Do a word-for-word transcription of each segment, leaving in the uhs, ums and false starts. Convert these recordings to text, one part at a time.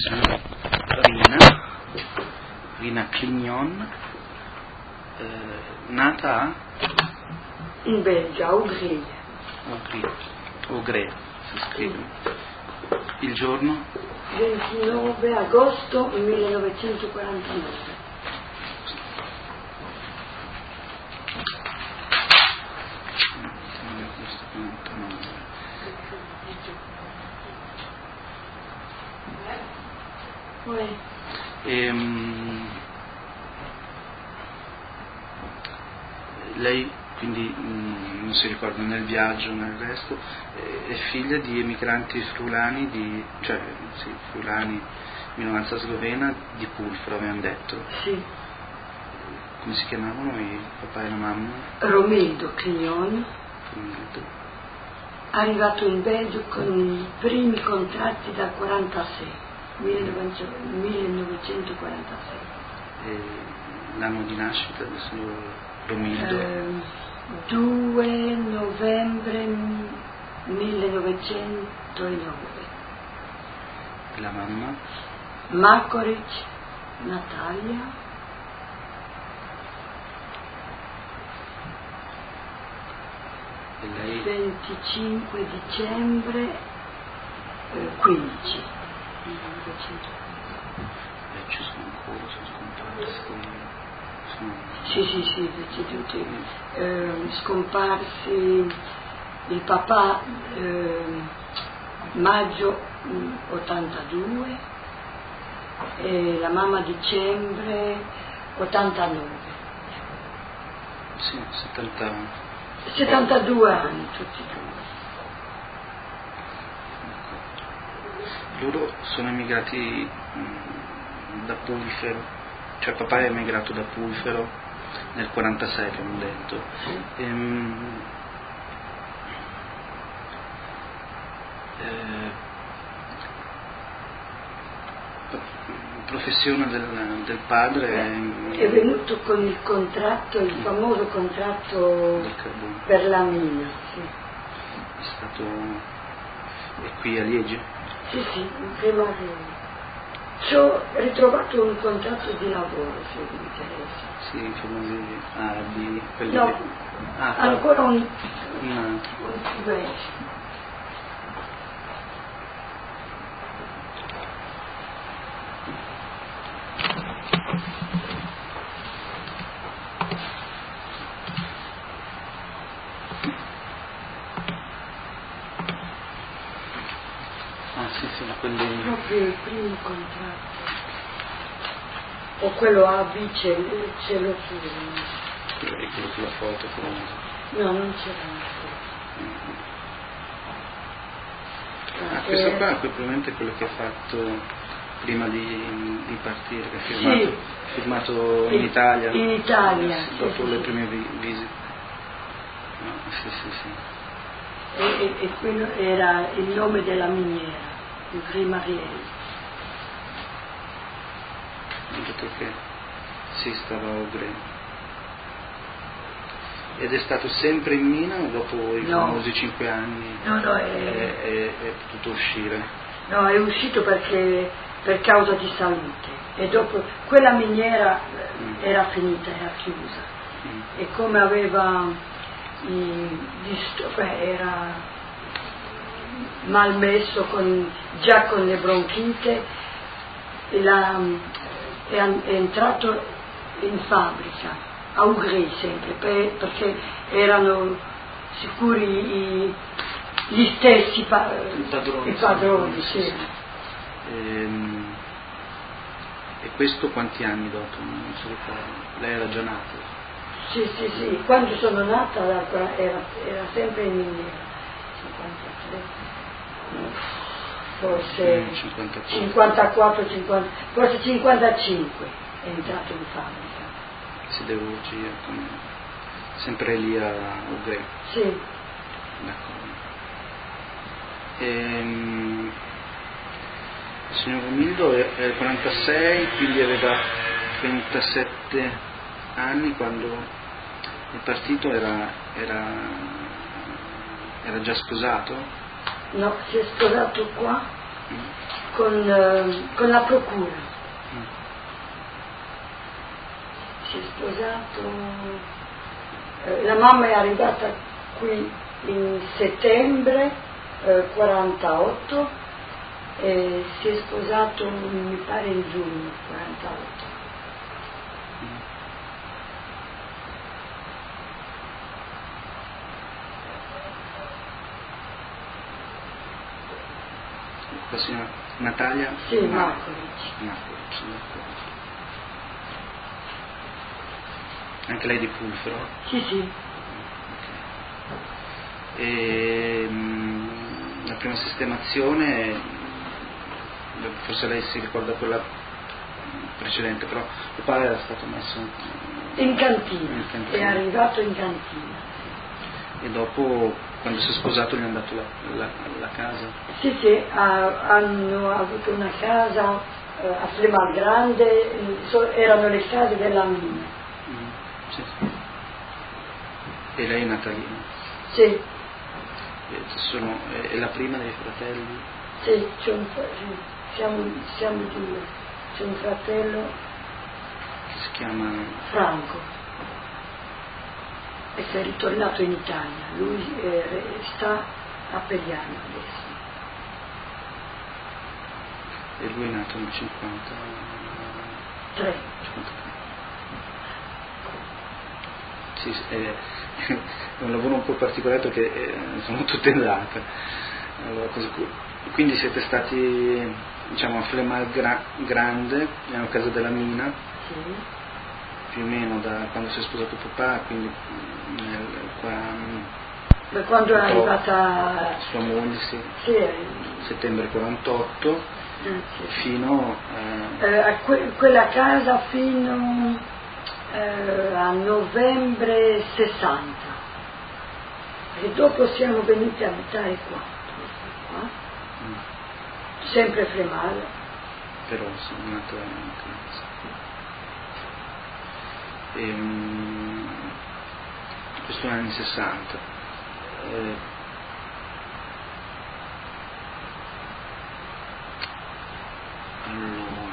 Rina, Rina Clignon, eh, nata a? In Belgio, a Ugria. Ugria, Ugria si scrive. Il giorno? ventinove agosto millenovecentoquarantanove. Ehm, lei quindi mh, non si ricorda nel viaggio nel resto, è figlia di emigranti friulani, di, cioè sì, friulani, minoranza slovena di Pulfro, avevano detto. Sì. Come si chiamavano il papà e la mamma? Romildo Clignon. Romildo. Arrivato in Belgio con i primi contratti dal quarantasei, millenovecentoquarantasei. E l'anno di nascita del signor Romildo? Eh, due novembre millenovecentonove. E la mamma? Markovic Natalia. E lei? venticinque dicembre eh, quindici. E ci sono ancora, sono scomparsi. Sono... Sì, sì, sì, tutti. Eh, scomparsi il papà eh, maggio ottantadue e la mamma dicembre ottantanove. Sì, settanta. settantadue anni tutti e due. Loro sono emigrati mh, da Pulfero, cioè papà è emigrato da Pulfero nel quarantasei, che abbiamo detto. Ehm, eh, professione del, del padre è, è venuto con il contratto, il famoso contratto per la mina, sì. È stato è qui a Liegi? Sì, sì, in prima ci ho ritrovato un contratto di lavoro, se vi interessa. Sì, i famosi ah, di quelli no, di... ah, ancora un un altro. Beh. Ah sì, sì, quelli... proprio il primo contratto. O quello A B ce, ce l'ho su. Quello sulla foto, quello... No, non ce l'ho su. Ah, questo qua è probabilmente quello che ha fatto prima di, di partire, che ha firmato, sì. firmato in Italia. In Italia. Sì, dopo sì, le sì. prime vi- visite. No, sì, sì, sì. E, e, e quello era il nome della miniera, il Primariello. Ho detto che sì, stava a Ugrea. Ed è stato sempre in mina o dopo i no. famosi cinque anni no, no, è, è, è, è potuto uscire? No, è uscito perché per causa di salute e dopo quella miniera mm. era finita, era chiusa mm. e come aveva i, beh, era malmesso con, già con le bronchite e la, è, è entrato in fabbrica a Ugri sempre per, perché erano sicuri i, gli stessi pa, I padroni, i padroni sì, sì. Sì. Ehm, e questo quanti anni dopo? Non si ricorda. Lei era già nata? Sì, sì, sì, quando sono nata era, era sempre in miniera, cinquantatré, forse cinquantaquattro, cinquanta, forse cinquantacinque è entrato in fabbrica. Siderurgia, sempre lì a Ugrea? Sì. D'accordo. Ehm, il signor Romildo è il quarantasei, quindi aveva trentasette anni quando il partito era, era, era già sposato? No, si è sposato qua mm. con, eh, con la procura. Mm. Si è sposato, eh, la mamma è arrivata qui in settembre eh, quarantotto e si è sposato mi pare in giugno quarantotto. Mm. La signora Natalia? Sì, Markovic. Markovic, d'accordo. Anche lei di Pulfero? Sì, sì. Okay. E, mh, la prima sistemazione, forse lei si ricorda quella precedente, però il padre era stato messo in cantina, in cantina. È arrivato in cantina. E dopo, quando si è sposato, gli hanno dato la, la, la casa? Sì, sì, ha, hanno avuto una casa eh, a Flemal Grande, so, erano le case della mina. Mm, sì. E lei è Natalina? Sì. E sono, è, è la prima dei fratelli? Sì, c'è un, sì, siamo, siamo due. C'è un fratello Che si chiama? Franco. E si è ritornato in Italia, lui eh, sta a Pegliano adesso. E lui è nato nel cinquantatré. cinquantatré. Sì, è, è un lavoro un po' particolare perché eh, sono tutte date. Allora, quindi siete stati, diciamo, a Flemal Gra- Grande, nella casa della mina? Sì. Più o meno da quando si è sposato papà, quindi nel, qua, Beh, quando è arrivata sua moglie, sì, sì, settembre quarantotto, eh, sì. fino eh, eh, a que- quella casa fino eh, a novembre sessanta, e dopo siamo venuti a abitare qua, qua. Mm. Sempre Flemal. Però sono nata in casa. E, um, questo è negli anni sessanta. Eh, allora,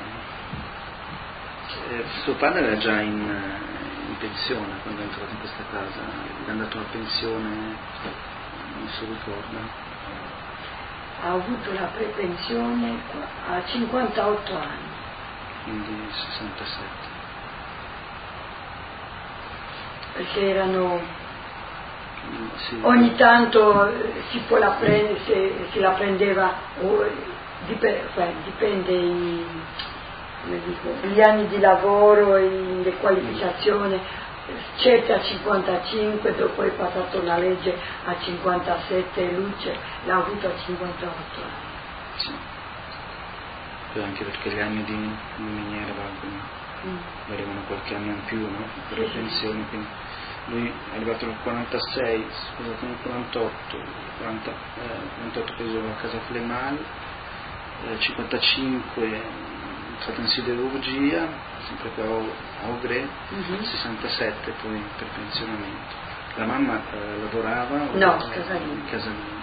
eh, suo padre era già in, in pensione quando è entrato in questa casa, gli hanno dato una pensione, non si ricorda. Ha avuto la prepensione a cinquantotto anni. Quindi sessantasette. Perché erano Mm, sì. ogni tanto si può la prendere, se si la prendeva o dipende, dipende i, come dico, gli anni di lavoro e le qualificazioni, certi a cinquantacinque, dopo è passata una legge a cinquantasette, Luce l'ha avuto a cinquantotto anni. Sì. Poi anche perché gli anni di, di miniera valgono, mm. valevano qualche anno in più, no? Per la pensione, quindi lui è arrivato nel quarantasei, sposato nel quarantotto, quaranta, eh, quarantotto preso a casa Flemal, eh, cinquantacinque è stato in siderurgia, sempre qua a Ogre, mm-hmm. sessantasette poi per pensionamento. La mamma eh, lavorava? No, casalina. Casalina.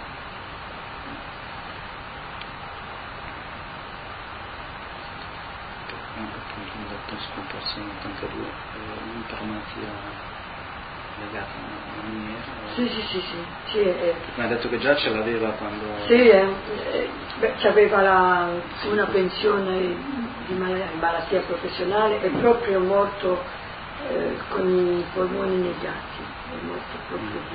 Appunto un detto scomparso nel ottantadue, eh, un'informativa legata a una miniera? Sì, sì, sì, sì. sì eh. Mi ha detto che già ce l'aveva quando... Sì, eh, eh, beh, aveva la, una pensione di mal- malattia professionale, è proprio morto eh, con i polmoni negati, è morto proprio mm. di...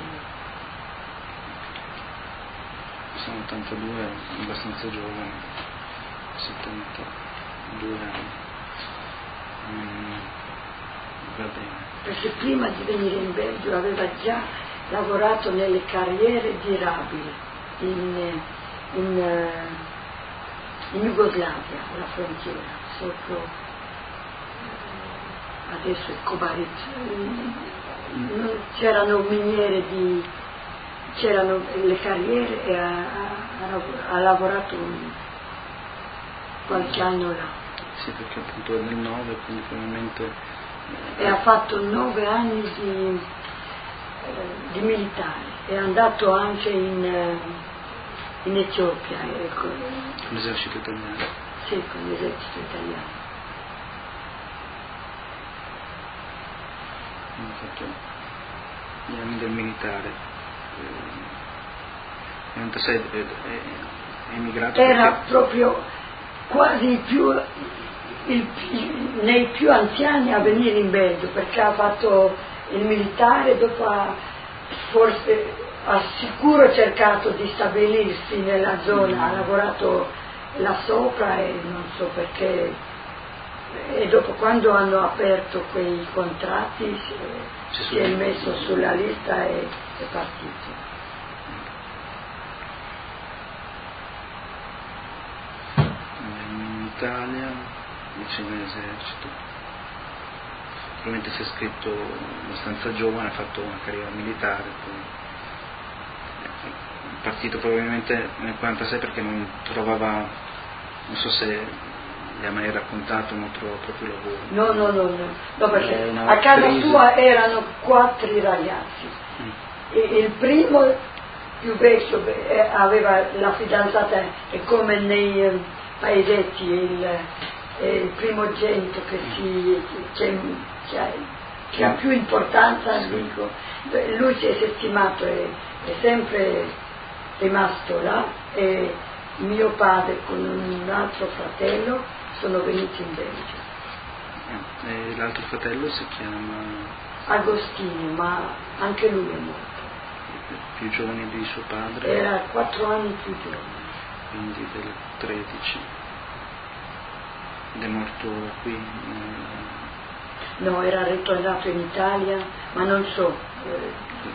Sono ottantadue, abbastanza giovane, settantadue anni. Mm, va bene. Perché prima di venire in Belgio aveva già lavorato nelle carriere di Rabil in, in, in Jugoslavia, alla frontiera, sotto adesso il Kobarit. C'erano miniere di, c'erano le carriere e ha, ha, ha lavorato un, qualche anno là. Sì, perché appunto è nel nove, quindi probabilmente... E ha fatto nove anni di, eh, di militare, è andato anche in, eh, in Etiopia, eh, con, Con l'esercito italiano. sì, con l'esercito italiano. Ho fatto gli anni del militare. Eh, novantasei è, è, è emigrato. Era perché... proprio quasi più, il, il, nei più anziani a venire in Belgio, perché ha fatto il militare, dopo ha forse ha sicuro cercato di stabilirsi nella zona, mm. ha lavorato là sopra e non so perché, e dopo quando hanno aperto quei contratti si, si è messo sulla lista e è partito. In Italia, vicino all'esercito, probabilmente si è iscritto abbastanza giovane, ha fatto una carriera militare, poi è partito probabilmente nel quarantasei perché non trovava, non so se gli ha mai raccontato, non trovava proprio lavoro. No, no, no, no, no perché a casa crisi. sua erano quattro ragazzi, mm. e il primo più vecchio aveva la fidanzata, e come nei paesetti il, il primogenito che, si, che, che, ha, che ha più importanza, dico, lui si è sestimato e è sempre rimasto là, e mio padre con un altro fratello sono venuti in Belgio. Ah, e l'altro fratello si chiama? Agostino, ma anche lui è morto. Più giovane di suo padre? Era quattro anni più giovane. Quindi del tredici. Ed è morto qui? Nel... No, era ritornato in Italia, ma non so. Eh...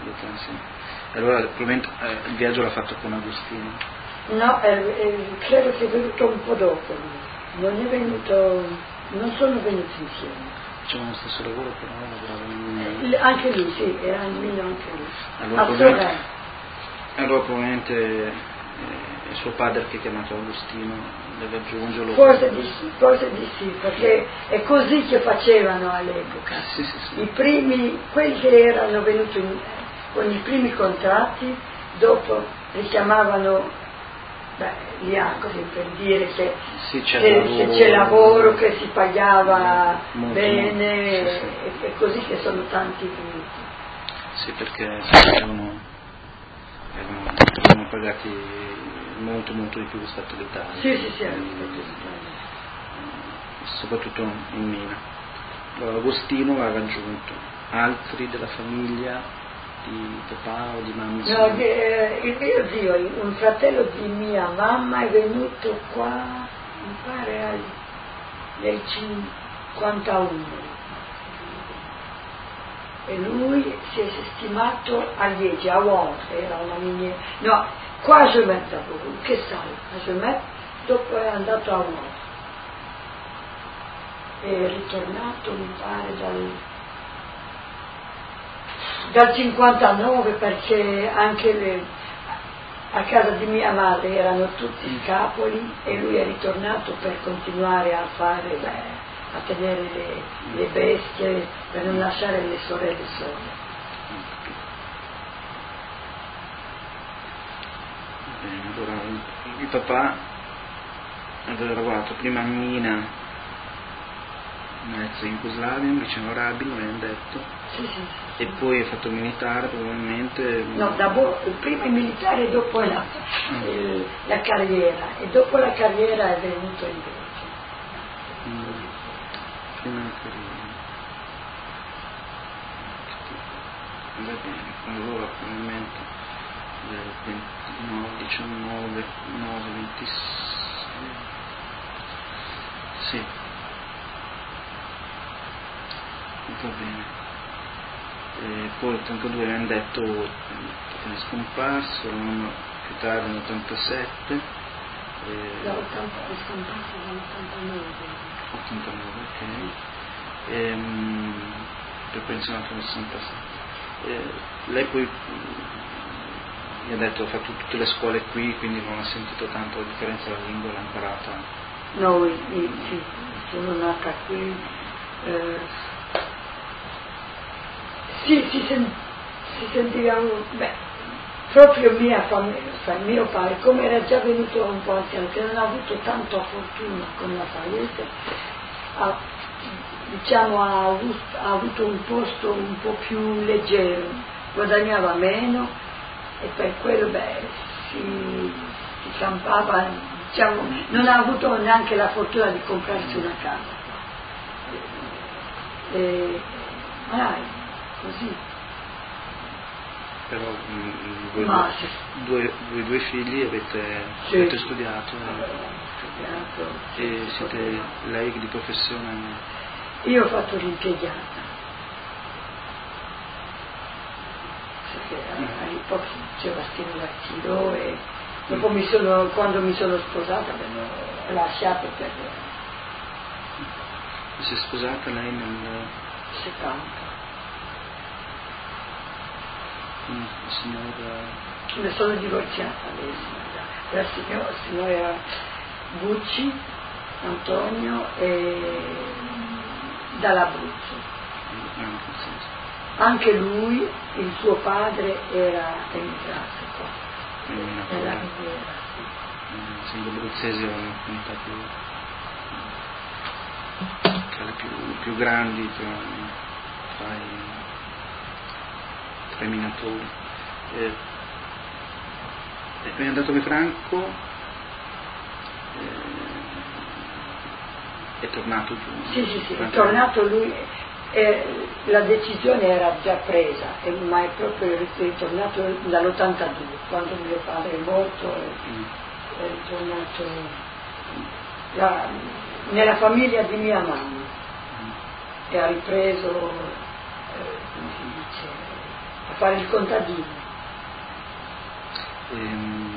Allora probabilmente eh, il viaggio l'ha fatto con Agostino? No, eh, eh, credo che è venuto un po' dopo. Non è venuto, non sono venuti insieme. Facevano lo stesso lavoro però, lavorava in... eh, Anche lui, sì, era in Milano anche lui. Allora probabilmente, allora, probabilmente eh, è suo padre che ha chiamato Agostino, deve aggiungerlo. Forse di sì, forse di sì, perché è così che facevano all'epoca. Sì, sì, sì. I primi, quelli che erano venuti in, con i primi contratti, dopo richiamavano beh, gli altri per dire che sì, c'è se, lavoro, se c'è lavoro, che si pagava molto, bene, molto. Sì, sì. È così che sono tanti venuti. Sì, perché erano, erano, erano pagati molto molto di più rispetto all'Italia. Sì, sì, sì, rispetto all'Italia. Soprattutto in Mina. Allora, Agostino l'ha raggiunto, altri della famiglia di papà o di mamma? No, eh, il mio zio, un fratello di mia mamma è venuto qua, mi pare nel cinquantuno, e lui si è stimato a Liegi, a Word, era una miniera, no, qua a Gemet d'abord, che sai, a Gemet, dopo è andato a Word, è ritornato mi pare dal dal cinquantanove, perché anche le, a casa di mia madre erano tutti scapoli e lui è ritornato per continuare a fare, beh, a tenere le, le bestie, per non lasciare le sorelle sole. Bene, allora il papà aveva lavorato prima a Mina, in ex Jugoslavia, vicino a Rabin, mi hanno detto, sì, sì, sì. E poi ha fatto il militare probabilmente. No, da bo- prima il militare e dopo la, mm. il, la carriera, e dopo la carriera è venuto in Belgio. Mm. Prima la carriera. Va bene, allora probabilmente del ventinove, diciannove, nove, ventisei. Sì. Va bene. E poi ottantadue hanno detto che è scomparso, più tardi nell'ottantasette. E... No, è scomparso nell'ottantanove. ottantanove, ok. E, um, per pensionato nel sessantasette. E lei poi mi ha detto ha fatto tutte le scuole qui, quindi non ha sentito tanto la differenza della lingua, l'ha imparata. No, sì, sono nata qui. Eh, Sì, si, sen- si sentiva, beh, proprio mia famiglia, mio padre, come era già venuto un po' anziano, che non ha avuto tanta fortuna con la Fayette, ha, diciamo, ha avuto, ha avuto un posto un po' più leggero, guadagnava meno e per quello beh, si, si campava, diciamo, non ha avuto neanche la fortuna di comprarsi una casa. E, dai, così. Però mh, voi, Ma, due, due, due figli avete, sì. avete studiato, studiato e, e siete lei di professione? Io ho fatto l'impiegata, perché all'epoca faceva stimolativo e dopo mi sono, quando mi sono sposata l'ho lasciato per si è sposata lei nel settanta. Una signora... Ne sono divorziata adesso, la signora, signora Bucci, Antonio, e dall'Abruzzo. Anche lui, il suo padre, era emigrato qua, nella Riviera. Sì, gli abruzzesi erano contati tra le più, più grandi, tra, tra i tra i minatori. Eh, è andato a Franco, eh, è tornato giù. Sì, sì, sì, è tornato lui, eh, la decisione era già presa, eh, ma è proprio ritornato dall'ottantadue, quando mio padre è morto, è, mm. è ritornato la, nella famiglia di mia mamma mm. e ha ripreso, eh, come si dice, a fare il contadino. Ehm,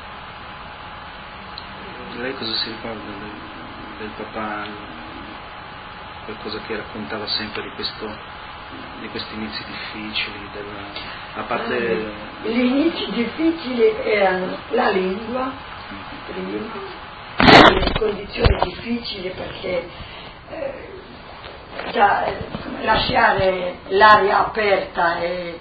lei cosa si ricorda del, del papà, qualcosa che raccontava sempre di questo, di questi inizi difficili, della, a parte... Ah, gli inizi difficili erano la lingua, prima, le condizioni difficili perché eh, da, lasciare l'aria aperta e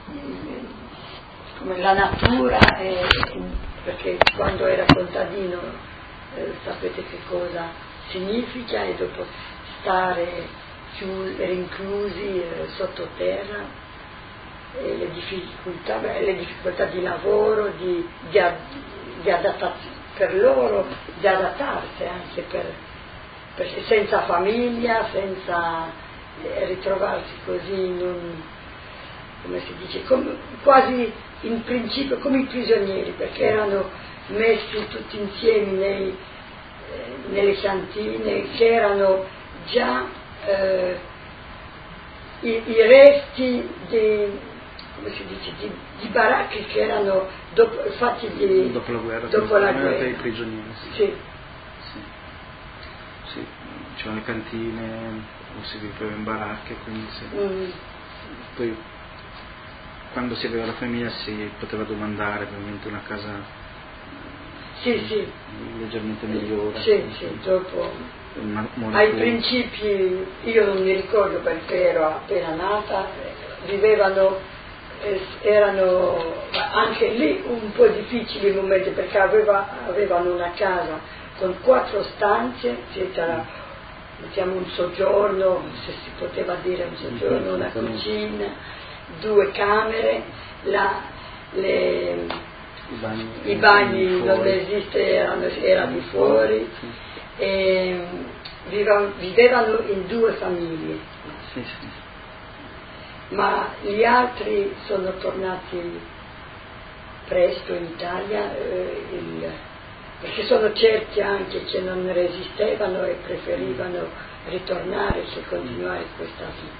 come la natura, e, perché quando era contadino eh, sapete che cosa significa, e dopo stare più rinchiusi eh, sottoterra, e le difficoltà, beh, le difficoltà di lavoro, di, di, di adattazione per loro, di adattarsi anche per, perché senza famiglia, senza eh, ritrovarsi così in un, come si dice, come, quasi in principio come i prigionieri, perché erano messi tutti insieme nei, eh, nelle cantine che erano già eh, i, i resti di, come si dice, di, di baracche che erano dopo, fatti di, dopo la guerra, dopo la guerra. Per i prigionieri. Sì. Sì. Sì. Sì. C'erano le cantine, non si viveva in baracche, quindi sì. Mm. Poi quando si aveva la famiglia si poteva domandare veramente una casa sì, sì. leggermente migliore. Sì, sì, dopo ai principi io non mi ricordo perché ero appena nata, vivevano, eh, erano anche lì un po' difficili i momenti perché aveva, avevano una casa con quattro stanze, c'era diciamo un soggiorno, se si poteva dire un soggiorno, una cucina, due camere, la, le, i bagni, i bagni non esistevano, erano di fuori, e vivevano, vivevano in due famiglie, sì, sì. Ma gli altri sono tornati presto in Italia, eh, il, perché sono certi anche che non resistevano e preferivano ritornare e continuare questa vita.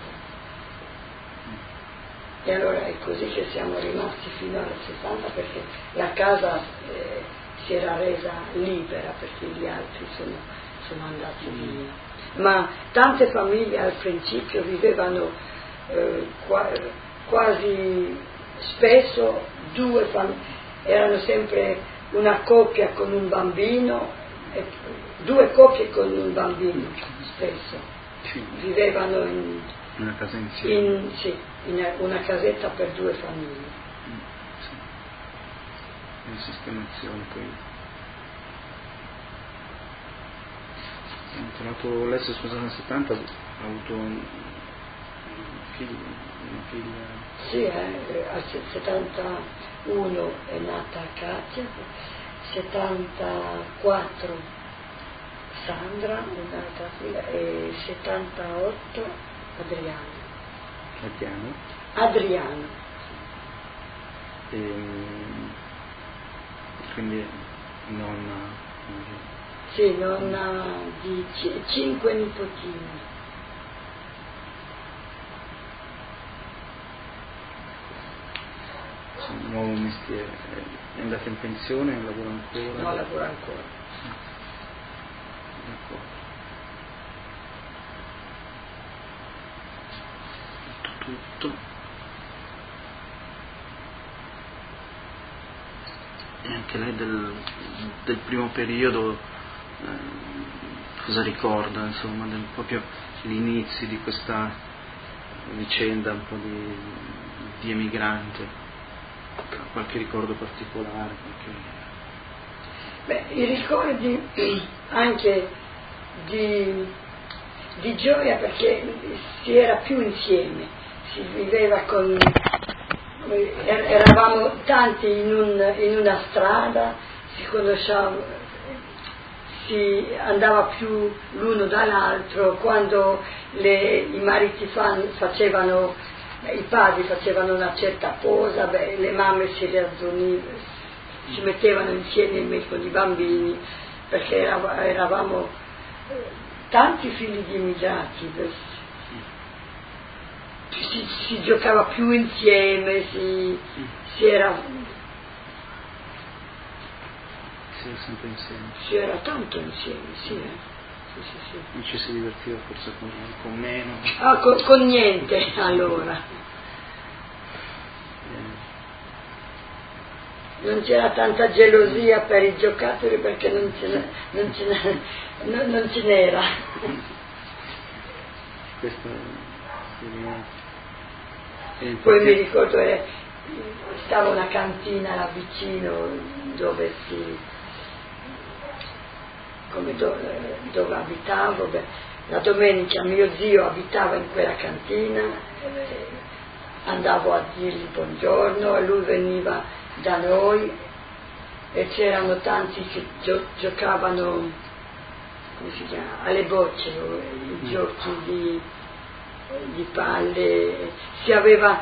E allora è così che siamo rimasti fino al sessanta, perché la casa eh, si era resa libera perché gli altri sono, sono andati via. Ma tante famiglie al principio vivevano eh, qua, quasi spesso due famiglie, erano sempre una coppia con un bambino, e due coppie con un bambino spesso, vivevano in una casa insieme. In, sì, in una casetta per due famiglie. Mm, sì. una sistemazione poi. È tornato lei, scusa, nel settanta ha avuto un figlio, una figlia. Sì, eh, al settantuno è nata Katia, settantaquattro Sandra, un'altra figlia, e settantotto Adriano. Adriano? Adriano. E, quindi nonna. Sì, nonna di c- cinque nipotini. Un nuovo mestiere. È andata in pensione, lavora ancora? No, lavora ancora. D'accordo. Tutto. E anche lei del, del primo periodo, eh, cosa ricorda, insomma, del, proprio gli inizi di questa vicenda un po' di, di emigrante? Qualche ricordo particolare? Qualche... Beh, i ricordi anche di, di gioia, perché si era più insieme, si viveva con, er, eravamo tanti in, un, in una strada, si conosceva, si andava più l'uno dall'altro, quando le, i mariti fan, facevano, i padri facevano una certa posa, beh, le mamme si riazzonivano, si mettevano insieme con i bambini, perché erav- eravamo eh, tanti figli di immigrati, si, si giocava più insieme, si, si era si era sempre insieme, si era tanto insieme, sì, eh. Sì, sì, sì. Non ci si divertiva forse con, con meno. Ah, con, con niente allora. Non c'era tanta gelosia per i giocattoli, perché non ce n'era, non ce n'era, non, non ce n'era. Questo è Poi mi ricordo che stava una cantina là vicino dove si come dove, dove abitavo, beh, la domenica mio zio abitava in quella cantina, eh, andavo a dirgli buongiorno e lui veniva da noi e c'erano tanti che gio- giocavano, come si chiama, alle bocce, i mm. giochi di, di palle, si aveva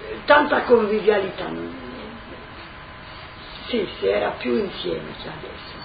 tanta convivialità, sì, si era più insieme che adesso.